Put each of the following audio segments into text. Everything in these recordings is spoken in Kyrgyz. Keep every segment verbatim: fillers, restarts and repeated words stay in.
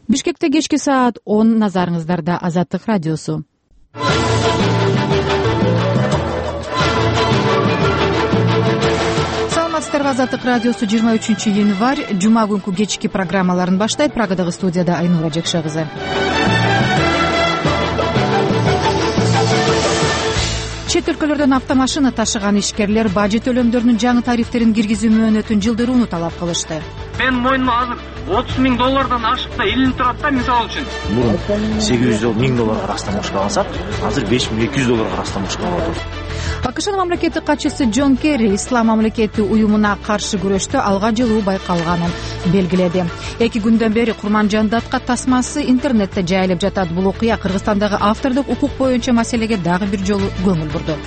Бишкекте кечки саат он, назарыңыздарда Азаттык радиосу. Саламатсыздарбы, Азаттык радиосу жыйырма үчүнчү январь жума күнкү кечки программаларын баштайт. Прагадагы студияда Айнура Жекше кызы. Чет өлкөлөрдөн автомашина ташыган ишкерлер бажы төлөмдөрүнүн жаңы тарифтерин киргизүү мөөнөтүн жылдырууну талап кылышты. Мен мойнума азыр отуз миң доллардан ашык да илинип турат да, мисалы үчүн. Мурун сегиз жүз миң долларга растамашка алсак, азыр беш миң эки жүз долларга растамашка алып атабыз. АКШнын мамлекеттик катчысы Джон Керри Ислам мамлекети уюмуна каршы күрөштө алга жылуу байкалганын белгиледи. Эки күндөн бери Курманжандатка тасмасы интернетте жайылып жатат. Бул окуя Кыргызстандагы автордук укук боюнча маселеге дагы бир жолу көңүл бурду.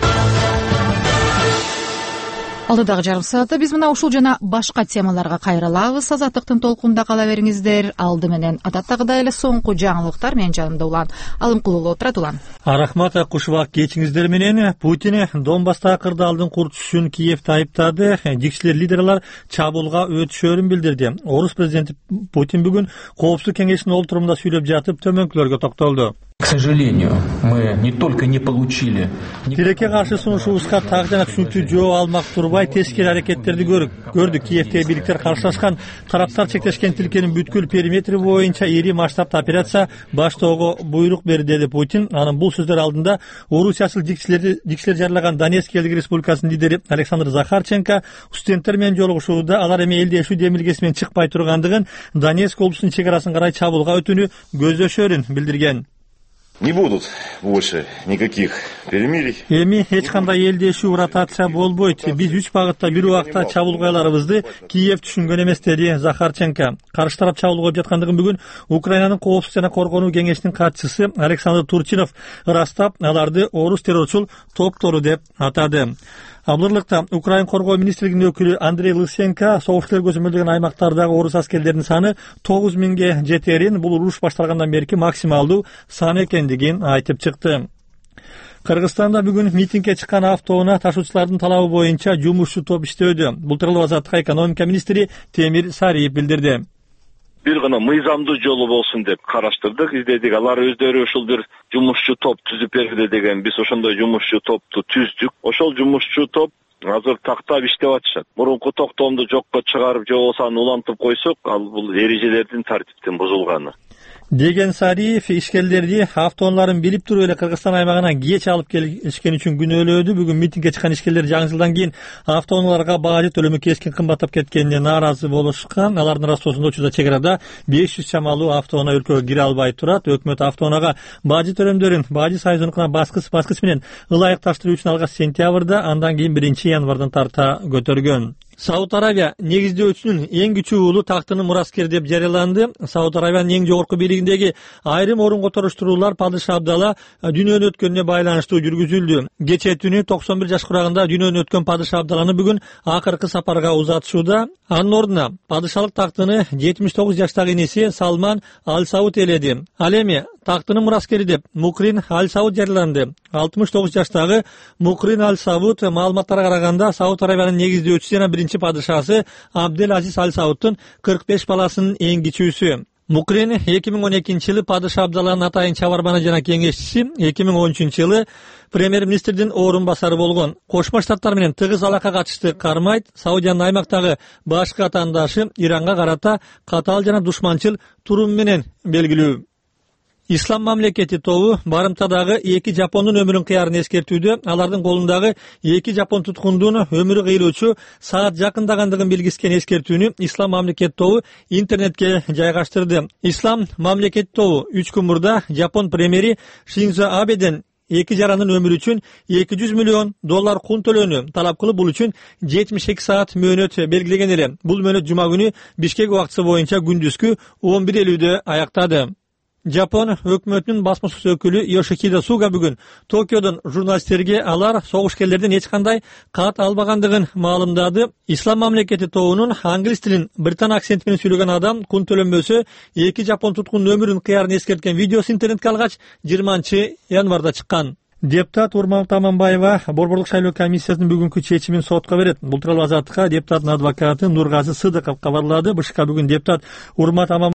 Алдыдагы жарым саатта биз мына ушул жана башка темаларга кайрылабыз. Азаттыктын толкунунда кала бериңиздер. Алды менен адаттагыдай эле соңку жаңылыктар менин жанымда Улан Алымкулуу отурат. Улан. Рахмат, кушубак кечиңиздер менен. Путин Донбасстагы кырдаалдын курчушун Киевде айыптады. Дикчилер лидерлер чабуулга өтүшөрүн билдирди. Орус президенти Путин бүгүн Коопсуздук кеңешинин олтурумунда сүйлөп жатып төмөнкүлөргө токтолду. К сожалению, мы не только не получили... Тилекке каршы сунушубузга так жана түшүнүктүү жооп алмак турбай тескери аракеттерди көрдүк. Киевдеги бийликтер каршылашкан тараптар чектешкен тилкенин бүткүл периметри боюнча ири масштабдуу операция баштоого буйрук берди, деди Путин. Анын бул сөздөр алдында орусиячыл дикчилер жарылаган Донецк элдик республикасынын лидери Александр Захарченко студенттер менен жолугушууда алар эми элдешүү демилгеси менен чыкпай тургандыгын, Донецк облусунун чек арасын карай чабуулга өтүүнү көздөшөрүн билдирген. Не будут больше никаких перемирий. Эми эч кандай элдешүү ротация болбойт. Биз үч багытта бир убакта чабуулгаларыбызды Киев түшүнгөн эмес, деди Захарченко. Каршы тарап чабуулга жаткандыгын бүгүн Украинанын коопсуздук жана коргонуу кеңешинин катчысы Александр Турчинов ырастап, аларды орус террорчул топтору деп атады. Абдырлыкта Украин коргоо министрлигинин өкүлү Андрей Лысенко согуштар көзөмөлдөгөн аймактардагы орус аскерлеринин саны тогуз миңге жетерин, бул уруш башталгандан берки максималдуу сан экендигин айтып чыкты. Кыргызстанда бүгүн митингге чыккан автоунаа ташуучулардын талабы боюнча жумушчу топ иштөөдө. Бул тууралуу Азаттык экономика министри Темир Сариев билдирди. Бир гана мыйзамдуу жолу болсун деп караштырдык, издедик. Алар өздөрү ушул бир жумушчу топ түзүп берди деген, биз ошондой жумушчу топту түздүк. Ошол жумушчу топ азыр тактап иштеп атышат. Мурунку токтомду жокко чыгарып же болбосо аны улантып койсок, ал бул эрежелердин тартиптин бузулганы деген Сариев ишкерлерди автоунааларын билип туруп эле Кыргызстан аймагына кеч алып келишкен үчүн күнөөлөөдү. Бүгүн митингге чыккан ишкерлер жаңы жылдан кийин автоунааларга бажы төлөмү кескин кымбаттап кеткенине нааразы болушкан. Алардын ырастоосунда учурда чек арада беш жүз чамалуу автоунаа өлкөгө кире албай турат. Өкмөт автоунаага бажы төлөмдөрүн бажы союзунукуна баскыч баскыч менен ылайыкташтыруу үчүн алгач сентябрда, андан кийин биринчи январдан тарта көтөргөн. Сауд Арабия негиздөөчүнүн эң күчүү уулу тактынын мураскери деп жарыяланды. Сауд Арабиянын эң жогорку бийлигиндеги айрым орун которуштуруулар падыша Абдалла дүйнөнү өткөнүнө байланыштуу жүргүзүлдү. Кечээ түнү токсон бир жаш курагында дүйнөнү өткөн падыша Абдалланы бүгүн акыркы сапарга узатышууда. Анын ордуна падышалык тактыны жетимиш тогуз жаштагы иниси Салман Аль Сауд ээледи. Ал эми тактынын мураскери деп Мукрин Аль Сауд жарыяланды. алтымыш тогуз жаштагы Мукрин Аль Сауд маалыматтарга караганда Сауд Арабиянын негиздөөчүсү жана биринчи падышасы Абдел Азиз Аль Саудтун кырк беш баласынын эң кичүүсү. Мукрин эки миң он экинчи жылы падыша Абдалланын атайын чабарманы жана кеңешчиси, эки миң он үчүнчү жылы премьер-министрдин орун басары болгон. Кошмо Штаттар менен тыгыз алака катышты кармайт. Саудиянын аймактагы башкы атаандашы Иранга карата катаал жана душманчыл турум менен белгилүү. Ислам мамлекети тобу барымтадагы эки жапондун өмүрүн кыярын эскертүүдө. Алардын колундагы эки жапон туткундун өмүрү кыйылуучу саат жакындагандыгын билгискен эскертүүнү Ислам мамлекети тобу интернетке жайгаштырды. Ислам мамлекети тобу үч күн мурда жапон премьери Шинзо Абеден эки жаранын өмүрү үчүн эки жүз миллион доллар кун төлөөнү талап кылып, бул үчүн жетимиш эки саат мөөнөт белгилеген эле. Бул мөөнөт жума күнү Бишкек убактысы боюнча күндүзгү он бир элүүдө аяктады. Жапон өкмөтүнүн басмасөз өкүлү Йошихиде Суга бүгүн Токиодон журналисттерге алар согушкерлердин эч кандай кат албагандыгын маалымдады. Ислам мамлекети тобунун англис тилин британ акценти менен сүйлөгөн адам кун төлөнбөсө эки жапон туткундун өмүрүн кыярын эскерткен видеосу интернетке алгач жыйырманчы январда чыккан. Депутат Урман Таманбаева борборлук шайлоо комиссиясынын бүгүнкү чечимин сотко берет. Бул тууралуу Азаттыкка депутаттын адвокаты Нургазы Сыдыков кабарлады. БШК бүгүн депутат Урман